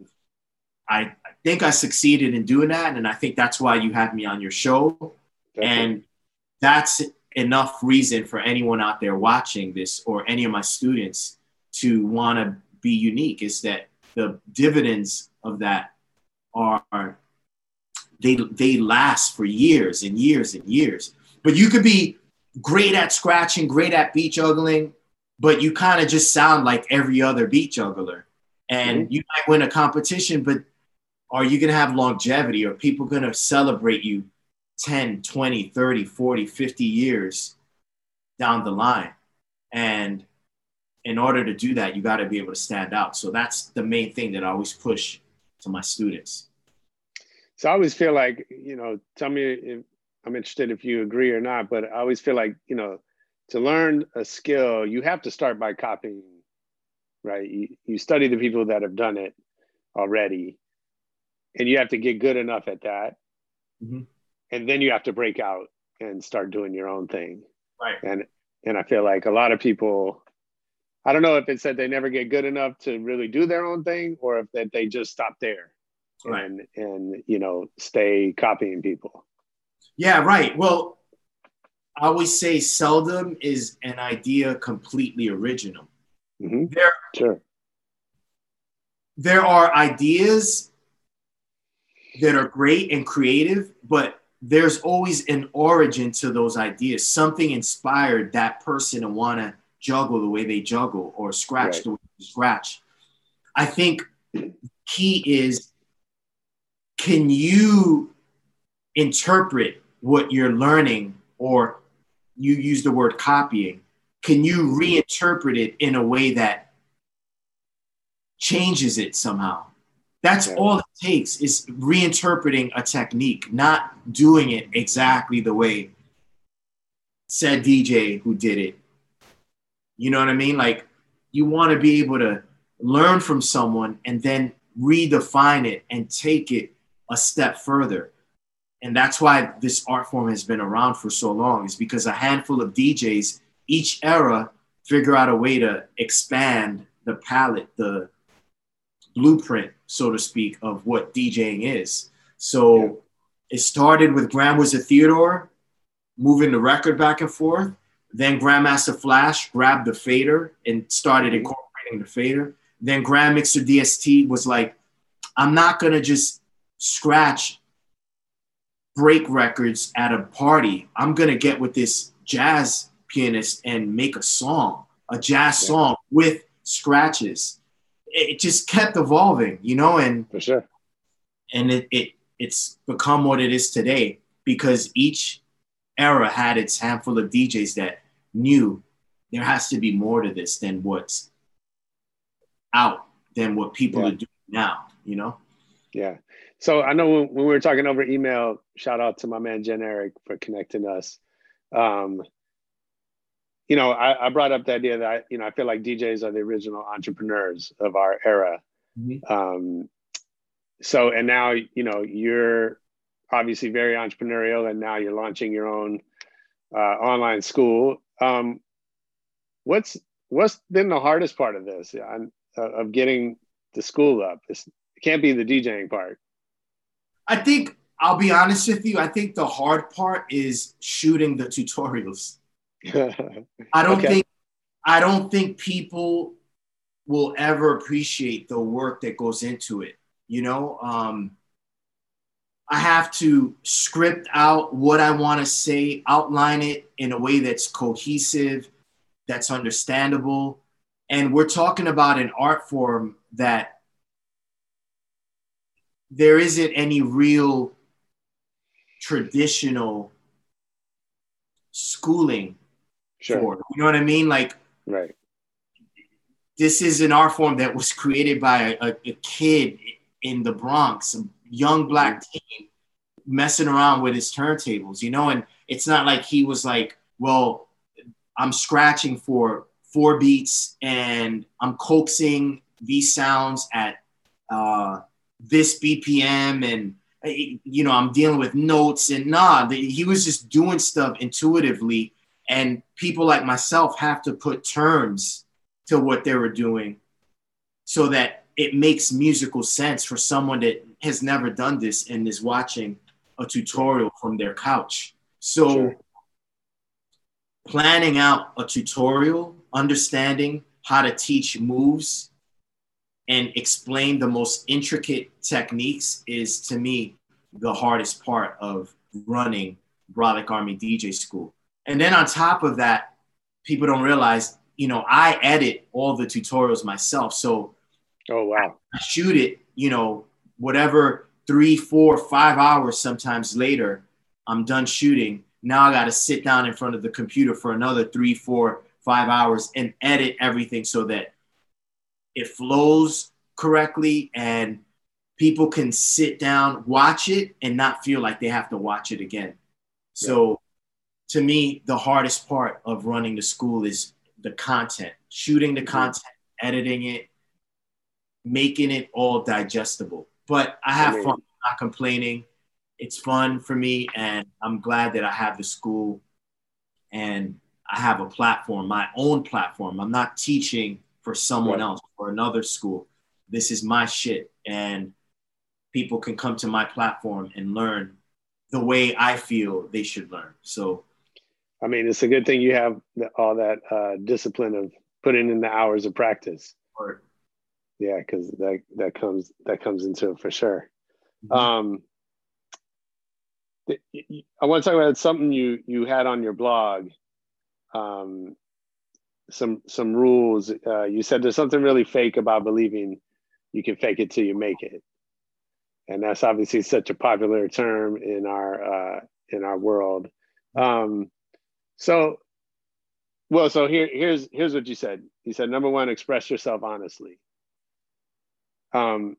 I, I think I succeeded in doing that. And I think that's why you had me on your show. Definitely. And that's enough reason for anyone out there watching this or any of my students to want to be unique, is that the dividends of that are, they, they last for years and years and years. But you could be great at scratching, great at beat juggling, but you kind of just sound like every other beat juggler. And mm-hmm. you might win a competition, but are you going to have longevity? Are people going to celebrate you ten, twenty, thirty, forty, fifty years down the line? And in order to do that, you got to be able to stand out. So that's the main thing that I always push to my students. So I always feel like, you know, tell me if I'm interested if you agree or not, but I always feel like, you know, to learn a skill, you have to start by copying, right? You, you study the people that have done it already, and you have to get good enough at that. Mm-hmm. And then you have to break out and start doing your own thing. Right. And, and I feel like a lot of people, I don't know if it's that they never get good enough to really do their own thing, or if that they just stop there right. and, and, you know, stay copying people. Yeah, right. Well, I always say seldom is an idea completely original. Mm-hmm. There, sure. there are ideas that are great and creative, but there's always an origin to those ideas. Something inspired that person to want to juggle the way they juggle or scratch right. the way they scratch. I think key is, can you interpret what you're learning, or you use the word copying, can you reinterpret it in a way that changes it somehow? That's yeah. all it takes, is reinterpreting a technique, not doing it exactly the way said D J who did it. You know what I mean? Like, you want to be able to learn from someone and then redefine it and take it a step further. And that's why this art form has been around for so long, is because a handful of D Js, each era, figure out a way to expand the palette, the blueprint, so to speak, of what DJing is. So yeah. it started with Grandwizard Theodore, moving the record back and forth. Then Grandmaster Flash grabbed the fader and started incorporating the fader. Then Grand Mixer D S T was like, I'm not going to just scratch break records at a party. I'm going to get with this jazz pianist and make a song, a jazz yeah. song with scratches. It just kept evolving, you know, and for sure. And it, it it's become what it is today, because each era had its handful of D Js that knew there has to be more to this than what's out, than what people yeah. are doing now, you know? Yeah. So I know when, when we were talking over email, shout out to my man, Jen Eric, for connecting us. Um, you know, I, I brought up the idea that, I, you know, I feel like D Js are the original entrepreneurs of our era. Mm-hmm. Um, so, and now, you know, you're obviously very entrepreneurial, and now you're launching your own uh, online school. Um, what's what's been the hardest part of this, uh, of getting the school up? It's, it can't be the DJing part. I think, I'll be honest with you, I think the hard part is shooting the tutorials. I don't Okay. think I don't think people will ever appreciate the work that goes into it. You know, um, I have to script out what I want to say, outline it in a way that's cohesive, that's understandable. And we're talking about an art form that there isn't any real traditional schooling Sure. for. You know what I mean? Like, right. This is an art form that was created by a, a kid in the Bronx, a young black teen, messing around with his turntables, you know? And it's not like he was like, well, I'm scratching for four beats and I'm coaxing these sounds at uh, this B P M and, you know, I'm dealing with notes and nah, the, he was just doing stuff intuitively. And people like myself have to put terms to what they were doing so that it makes musical sense for someone that has never done this and is watching a tutorial from their couch. So Sure. planning out a tutorial, understanding how to teach moves and explain the most intricate techniques is, to me, the hardest part of running Brolic Army D J School. And then on top of that, people don't realize, you know, I edit all the tutorials myself. So oh, wow. I shoot it, you know, whatever, three, four, five hours sometimes later, I'm done shooting. Now I got to sit down in front of the computer for another three, four, five hours and edit everything so that it flows correctly and people can sit down, watch it, and not feel like they have to watch it again. So yeah. To me, the hardest part of running the school is the content, shooting the content, editing it, making it all digestible. But I have fun, I'm not complaining. It's fun for me, and I'm glad that I have the school and I have a platform, my own platform. I'm not teaching for someone else or another school. This is my shit, and people can come to my platform and learn the way I feel they should learn. So, I mean, it's a good thing you have the, all that uh, discipline of putting in the hours of practice. Or, yeah, because that that comes that comes into it for sure. Mm-hmm. Um, I want to talk about something you you had on your blog. Um, some some rules. Uh, you said there's something really fake about believing you can fake it till you make it, and that's obviously such a popular term in our uh, in our world. Um, So, well, so here, here's here's what you said. You said, number one, express yourself honestly. Um,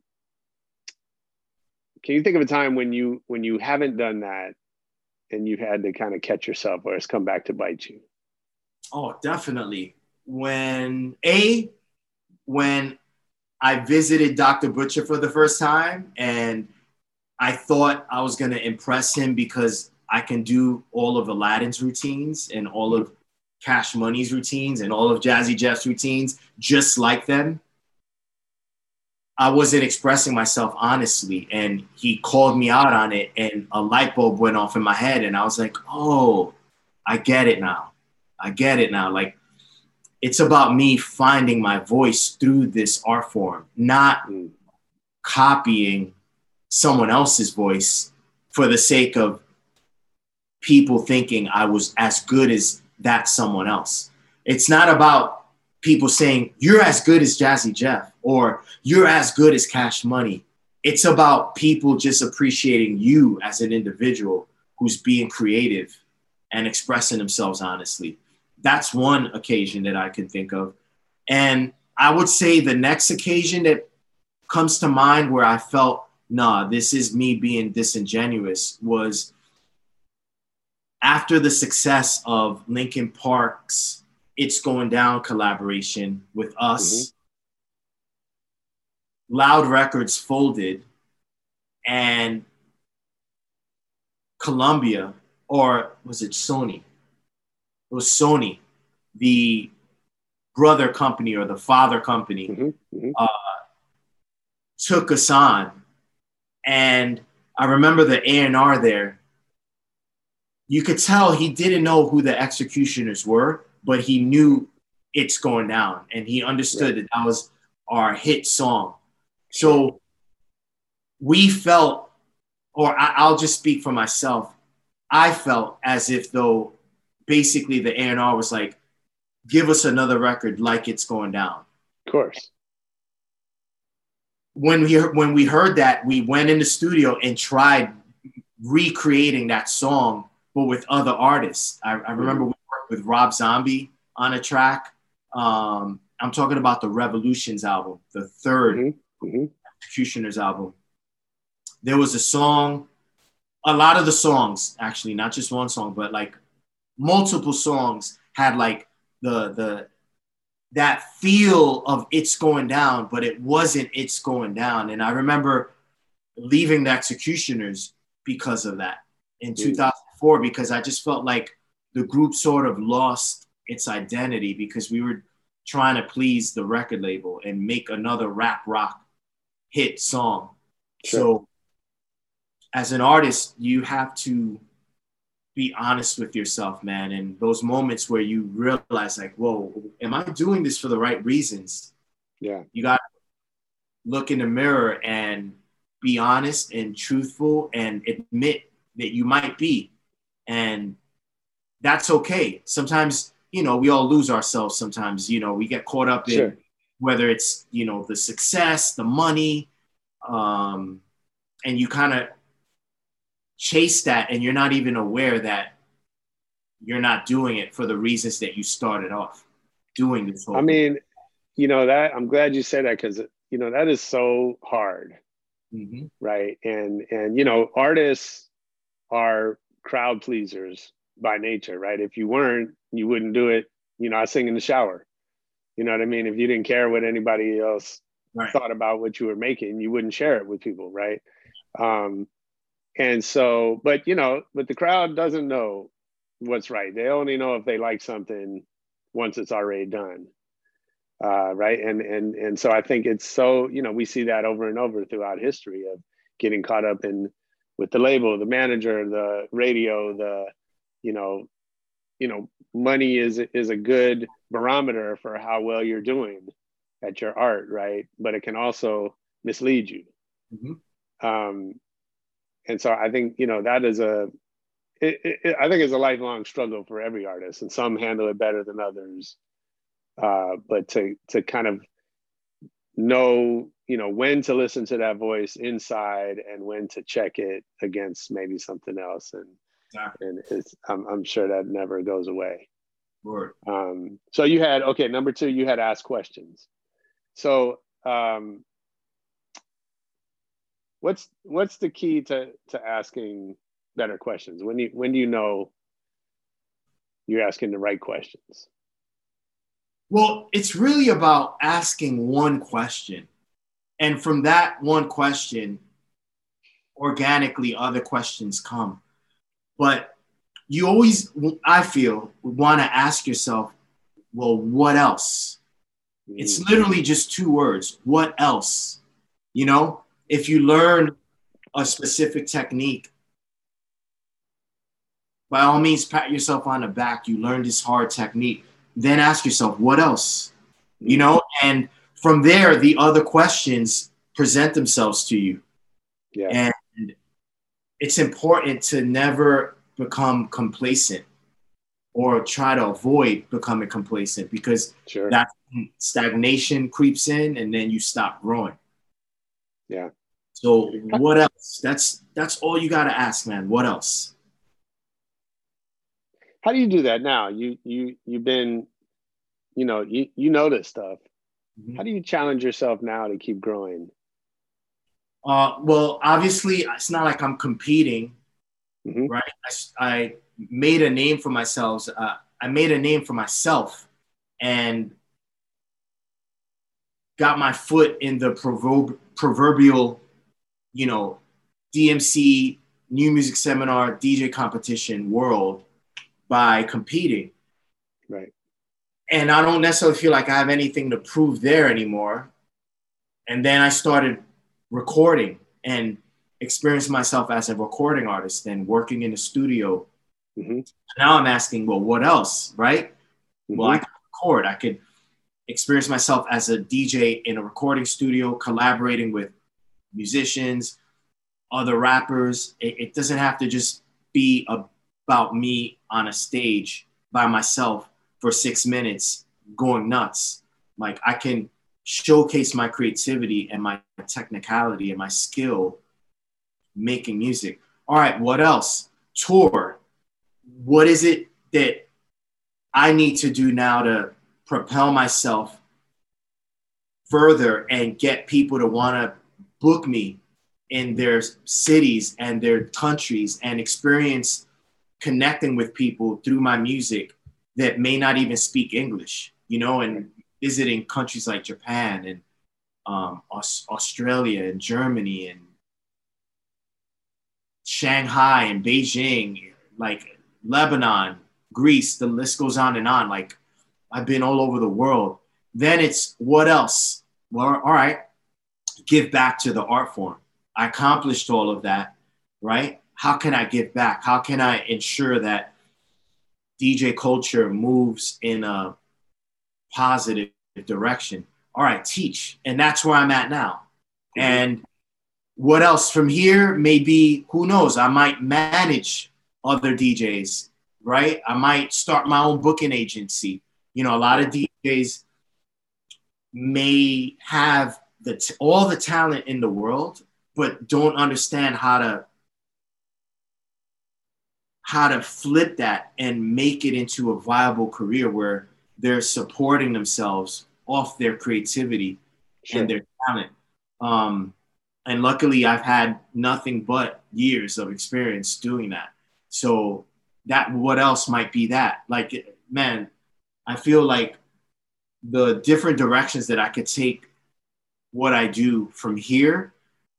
can you think of a time when you when you haven't done that and you've had to kind of catch yourself or it's come back to bite you? Oh, definitely. When A, when I visited Doctor Butcher for the first time and I thought I was going to impress him because I can do all of Aladdin's routines and all of Cash Money's routines and all of Jazzy Jeff's routines, just like them. I wasn't expressing myself honestly, and he called me out on it, and a light bulb went off in my head, and I was like, oh, I get it now. I get it now. Like, it's about me finding my voice through this art form, not mm. copying someone else's voice for the sake of people thinking I was as good as that someone else. It's not about people saying, you're as good as Jazzy Jeff or you're as good as Cash Money. It's about people just appreciating you as an individual who's being creative and expressing themselves honestly. That's one occasion that I can think of. And I would say the next occasion that comes to mind where I felt, nah, this is me being disingenuous was after the success of Linkin Park's It's Going Down collaboration with us, mm-hmm. Loud Records folded and Columbia, or was it Sony? it was Sony, the brother company or the father company, Mm-hmm. Mm-hmm. uh, took us on. And I remember the A and R there. You could tell he didn't know who the Executioners were, but he knew It's Going Down. And he understood Right. that that was our hit song. So we felt, or I, I'll just speak for myself, I felt as if though basically the A and R was like, give us another record like It's Going Down. Of course. When we when we heard that, we went in the studio and tried recreating that song, but with other artists. I, I remember we worked with Rob Zombie on a track. Um, I'm talking about the Revolutions album, the third Mm-hmm. Mm-hmm. Executioners album. There was a song, a lot of the songs, actually, not just one song, but like multiple songs had like the the that feel of It's Going Down, but it wasn't It's Going Down. And I remember leaving the Executioners because of that in two thousand four, because I just felt like the group sort of lost its identity because we were trying to please the record label and make another rap rock hit song. Sure. So as an artist, you have to be honest with yourself, man. And those moments where you realize like, whoa, am I doing this for the right reasons? Yeah. You got to look in the mirror and be honest and truthful and admit that you might be. And that's okay. Sometimes, you know, we all lose ourselves sometimes. You know, we get caught up in Sure. whether it's, you know, the success, the money, um, and you kind of chase that and you're not even aware that you're not doing it for the reasons that you started off doing this whole I thing. mean, you know, that I'm glad you said that because, you know, that is so hard. Mm-hmm. Right. And, and, you know, artists are crowd pleasers by nature, right? If you weren't, you wouldn't do it. You know, I sing in the shower. You know what I mean? If you didn't care what anybody else Right. thought about what you were making, you wouldn't share it with people, right? Um, and so, but you know, but the crowd doesn't know what's right. They only know if they like something once it's already done, uh, right? And and and so I think it's so, you know, we see that over and over throughout history of getting caught up in with the label, the manager, the radio, the, you know, you know, money is is a good barometer for how well you're doing at your art, right? But it can also mislead you. Mm-hmm. Um, and so I think, you know, that is a, it, it, I think it's a lifelong struggle for every artist, and some handle it better than others. Uh, but to to kind of know, you know, when to listen to that voice inside and when to check it against maybe something else. And, Exactly. and it's, I'm, I'm sure that never goes away. Word. Um, so you had, okay, number two, you had asked questions. So um, what's what's the key to to asking better questions? When you when do you know you're asking the right questions? Well, it's really about asking one question. And from that one question, organically other questions come. But you always, I feel, want to ask yourself, well, what else? It's literally just two words. What else? You know, if you learn a specific technique, by all means, pat yourself on the back. You learned this hard technique. Then ask yourself, what else? You know, and from there, the other questions present themselves to you. Yeah. And it's important to never become complacent or try to avoid becoming complacent, because Sure. that stagnation creeps in and then you stop growing. Yeah. So what else? That's that's all you got to ask, man. What else? How do you do that now? You you you've been, you know, you you know this stuff. Mm-hmm. How do you challenge yourself now to keep growing? Uh, well, obviously, it's not like I'm competing, Mm-hmm. right? I, I made a name for myself. Uh, I made a name for myself, and got my foot in the proverb, proverbial, you know, D M C, New Music Seminar, D J competition world by competing. Right. And I don't necessarily feel like I have anything to prove there anymore. And then I started recording and experienced myself as a recording artist and working in the studio. Mm-hmm. Now I'm asking, well, what else, right? Mm-hmm. Well, I could record. I could experience myself as a D J in a recording studio, collaborating with musicians, other rappers. It, it doesn't have to just be about me on a stage by myself for six minutes going nuts. Like, I can showcase my creativity and my technicality and my skill making music. All right, what else? Tour. What is it that I need to do now to propel myself further and get people to want to book me in their cities and their countries and experience connecting with people through my music that may not even speak English, you know, and visiting countries like Japan and um, Aus- Australia and Germany and Shanghai and Beijing, like Lebanon, Greece, the list goes on and on. Like, I've been all over the world. Then it's what else? Well, all right, give back to the art form. I accomplished all of that, right? How can I give back? How can I ensure that D J culture moves in a positive direction? All right, teach. And that's where I'm at now. Mm-hmm. And what else from here? Maybe, who knows? I might manage other D Js, right? I might start my own booking agency. You know, a lot of D Js may have the t- all the talent in the world, but don't understand how to how to flip that and make it into a viable career where they're supporting themselves off their creativity sure. and their talent. Um, and luckily, I've had nothing but years of experience doing that. So that, what else might be that? Like, man, I feel like the different directions that I could take what I do from here,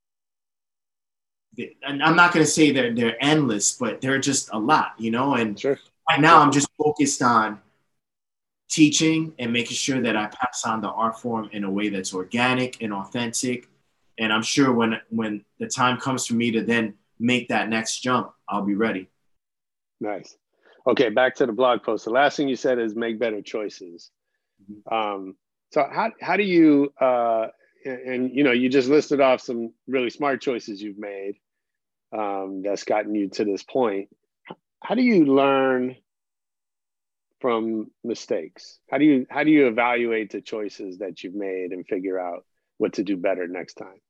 and I'm not going to say they're, they're endless, but they're just a lot, you know? And sure. right now I'm just focused on teaching and making sure that I pass on the art form in a way that's organic and authentic. And I'm sure when, when the time comes for me to then make that next jump, I'll be ready. Nice. Okay, back to the blog post. The last thing you said is make better choices. Mm-hmm. Um, so how how do you uh, and, and you know you just listed off some really smart choices you've made um, that's gotten you to this point. How do you learn from mistakes? How do you how do you evaluate the choices that you've made and figure out what to do better next time?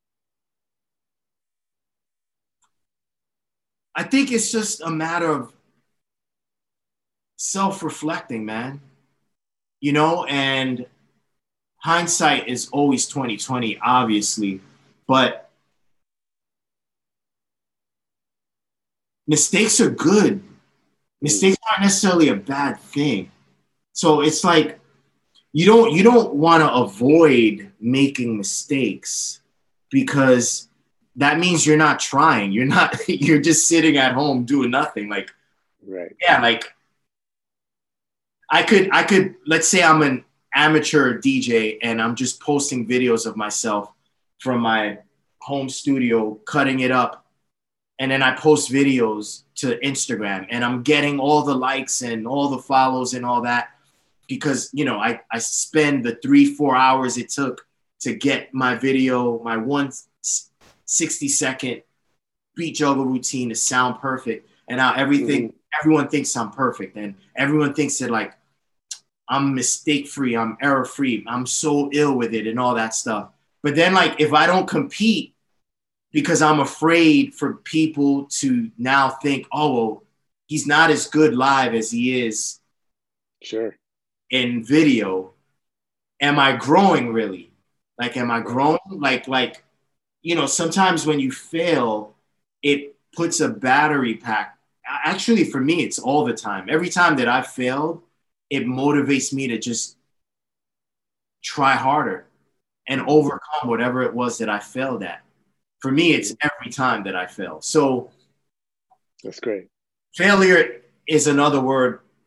I think it's just a matter of self-reflecting, man. You know, and hindsight is always twenty twenty, obviously, but mistakes are good. Mistakes aren't necessarily a bad thing. So it's like you don't you don't want to avoid making mistakes because that means you're not trying. You're not you're just sitting at home doing nothing. Like, right. Yeah, like I could, I could, let's say I'm an amateur D J and I'm just posting videos of myself from my home studio, cutting it up. And then I post videos to Instagram and I'm getting all the likes and all the follows and all that because, you know, I, I spend the three, four hours it took to get my video, my one sixty second beat juggle routine to sound perfect. And now everything, mm-hmm. everyone thinks I'm perfect and everyone thinks that like, I'm mistake-free, I'm error-free, I'm so ill with it and all that stuff. But then like, if I don't compete because I'm afraid for people to now think, oh, well, he's not as good live as he is sure. in video. Am I growing really? Like, am I growing? Like, like, you know, sometimes when you fail, it puts a battery pack. Actually, for me, it's all the time. Every time that I've failed, it motivates me to just try harder and overcome whatever it was that I failed at. For me, it's every time that I fail. So that's great. Failure is another word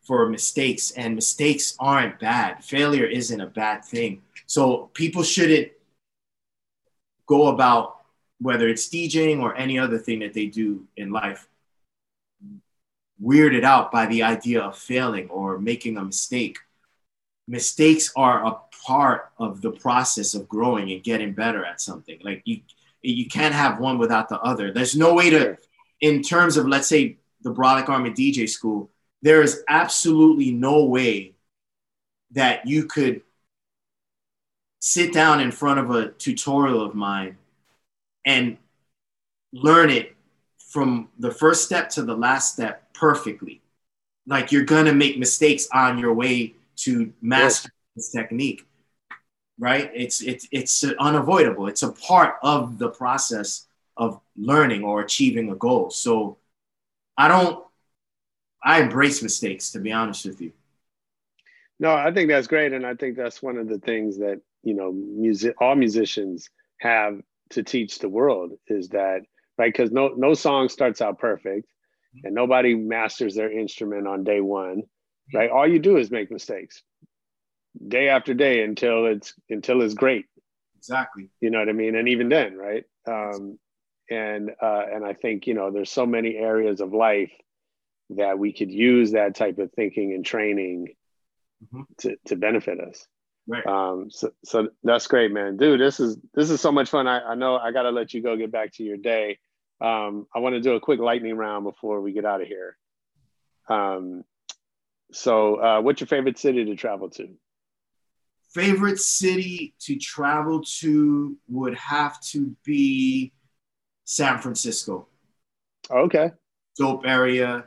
for mistakes, and mistakes aren't bad. Failure isn't a bad thing. So people shouldn't go about, whether it's DJing or any other thing that they do in life, weirded out by the idea of failing or making a mistake. Mistakes are a part of the process of growing and getting better at something. Like you, you can't have one without the other. There's no way to, in terms of, let's say, the Brolic Army D J School, there is absolutely no way that you could sit down in front of a tutorial of mine and learn it from the first step to the last step perfectly. Like, you're gonna make mistakes on your way to master this technique, right? It's, it's, it's unavoidable. It's a part of the process of learning or achieving a goal. So I don't, I embrace mistakes, to be honest with you. No, I think that's great. And I think that's one of the things that, you know, music, all musicians have to teach the world, is that, right? Because no, no song starts out perfect, and nobody masters their instrument on day one, right? All you do is make mistakes day after day until it's, until it's great. Exactly. You know what I mean? And even then, right? Um, and, uh, and I think, you know, there's so many areas of life that we could use that type of thinking and training mm-hmm. to, to benefit us. Right. Um, so, so that's great, man. Dude, this is, this is so much fun. I, I know I got to let you go get back to your day. Um, I want to do a quick lightning round before we get out of here. Um, so uh, what's your favorite city to travel to? Favorite city to travel to would have to be San Francisco. Okay. Dope area.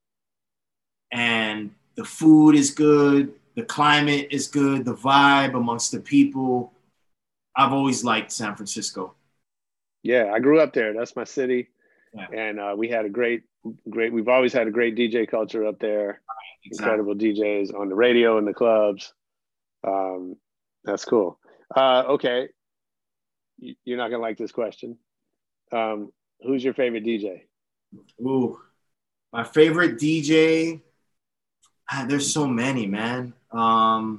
And the food is good. The climate is good. The vibe amongst the people. I've always liked San Francisco. Yeah, I grew up there. That's my city. Yeah. And uh, we had a great, great, we've always had a great D J culture up there. Exactly. Incredible D Js on the radio and the clubs. Um, that's cool. Uh, okay. You're not going to like this question. Um, who's your favorite D J? Ooh, my favorite D J. Ah, there's so many, man. Um,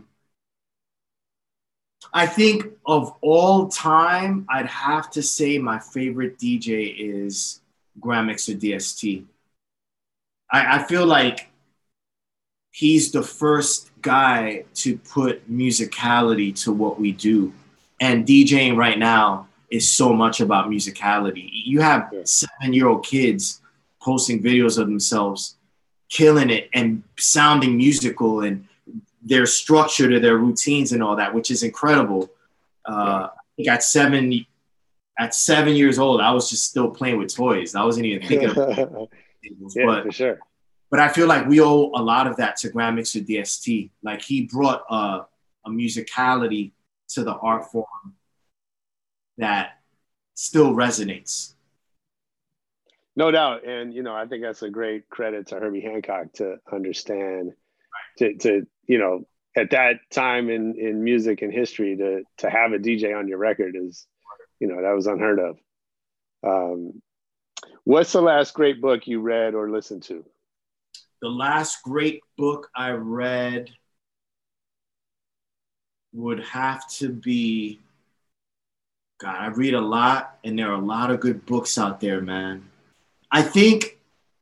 I think of all time, I'd have to say my favorite D J is Grand Mixer D S T. I, I feel like he's the first guy to put musicality to what we do. And DJing right now is so much about musicality. You have seven-year-old kids posting videos of themselves killing it and sounding musical, and their structure to their routines and all that, which is incredible. Uh, yeah. At seven, at seven years old, I was just still playing with toys. I wasn't even thinking about it. Yeah, but, for sure. But I feel like we owe a lot of that to Grand Mixer D S T. Like, he brought a, a musicality to the art form that still resonates. No doubt. And, you know, I think that's a great credit to Herbie Hancock to understand, to, to you know, at that time in, in music and history, to to have a D J on your record is, you know, that was unheard of. Um, what's the last great book you read or listened to? The last great book I read would have to be, God, I read a lot, and there are a lot of good books out there, man. I think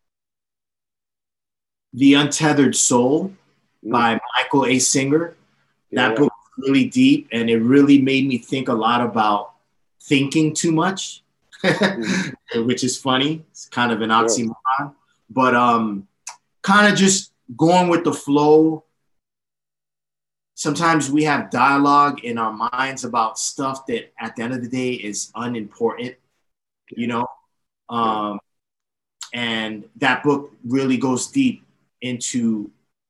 The Untethered Soul mm. by Michael A. Singer. That yeah. book was really deep, and it really made me think a lot about thinking too much, mm. which is funny. It's kind of an oxymoron. Yeah. But um, kind of just going with the flow. Sometimes we have dialogue in our minds about stuff that at the end of the day is unimportant, you know? Um, and that book really goes deep into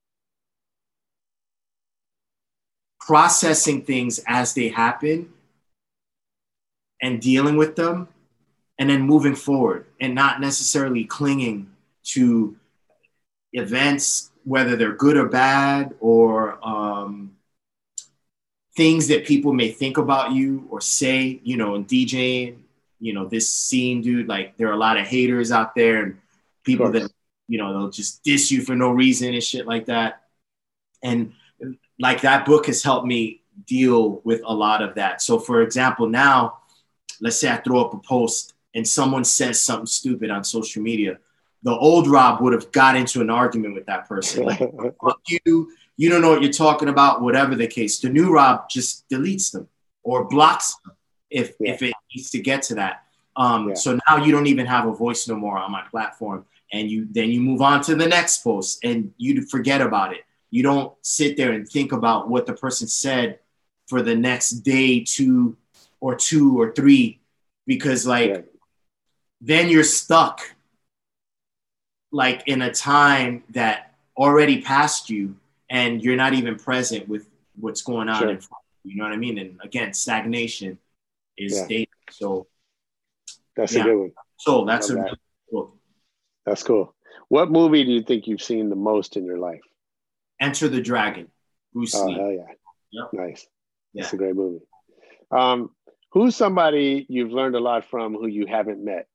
processing things as they happen and dealing with them, and then moving forward and not necessarily clinging to events, whether they're good or bad, or um, things that people may think about you or say, you know, in DJing, you know, this scene, dude, like there are a lot of haters out there and people that you know, they'll just diss you for no reason and shit like that. And like that book has helped me deal with a lot of that. So for example, now, let's say I throw up a post and someone says something stupid on social media. The old Rob would have got into an argument with that person. Like, fuck you, you don't know what you're talking about, whatever the case. The new Rob just deletes them or blocks them if, yeah. if it needs to get to that. Um, yeah. So now you don't even have a voice no more on my platform. And you then you move on to the next post and you forget about it. You don't sit there and think about what the person said for the next day, two or two or three, because like yeah. then you're stuck like in a time that already passed you and you're not even present with what's going on sure. in front of you, you know what I mean? And again, stagnation is yeah. dangerous. So that's yeah. a good one. So that's a that. really cool. That's cool. What movie do you think you've seen the most in your life? Enter the Dragon. Bruce oh, Lee. hell yeah. Yep. Nice. Yeah. That's a great movie. Um, who's somebody you've learned a lot from who you haven't met?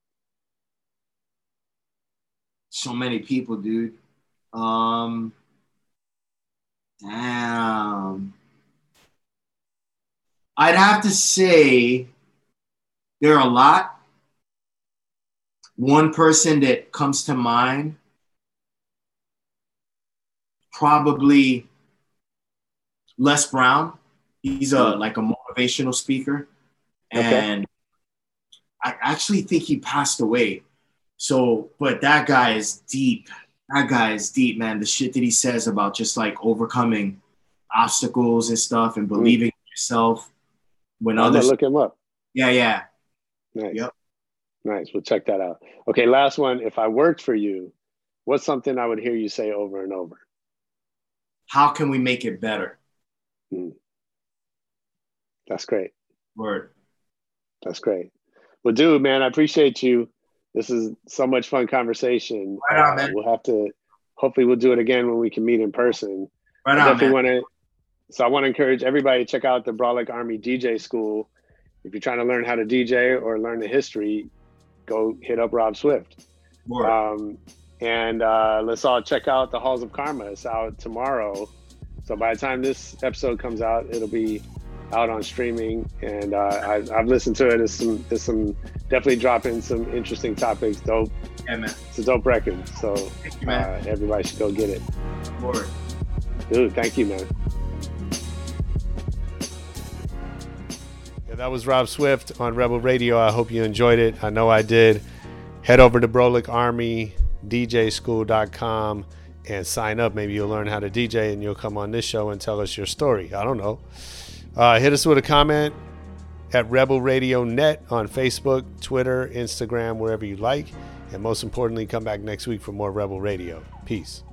So many people, dude. Um, damn. I'd have to say there are a lot. One person that comes to mind, probably Les Brown. He's a like a motivational speaker. And okay. I actually think he passed away. So, but that guy is deep. That guy is deep, man. The shit that he says about just like overcoming obstacles and stuff and believing mm. in yourself when I'm others gonna look him up. Yeah, yeah. Nice. Yep. Nice. We'll check that out. Okay, last one. If I worked for you, what's something I would hear you say over and over? How can we make it better? Mm. That's great. Word. That's great. Well, dude, man, I appreciate you. This is so much fun conversation. Right on, man. Uh, we'll have to, hopefully we'll do it again when we can meet in person. Right I on, definitely man. want to, so I want to encourage everybody to check out the Brawley Army D J School. If you're trying to learn how to D J or learn the history, go hit up Rob Swift. Word. Um, and uh, let's all check out the Halls of Karma. It's out tomorrow. So by the time this episode comes out, it'll be out on streaming, and uh, I, I've listened to it. It's some, it's some definitely dropping some interesting topics. Dope. Yeah, man. It's a dope record. So thank you, man. Uh, everybody should go get it. Word. Dude, thank you, man. Yeah, that was Rob Swift on Rebel Radio. I hope you enjoyed it. I know I did. Head over to Brolic Army D J school dot com and sign up. Maybe you'll learn how to D J and you'll come on this show and tell us your story. I don't know. Uh, hit us with a comment at Rebel Radio Net on Facebook, Twitter, Instagram, wherever you like. And most importantly, come back next week for more Rebel Radio. Peace.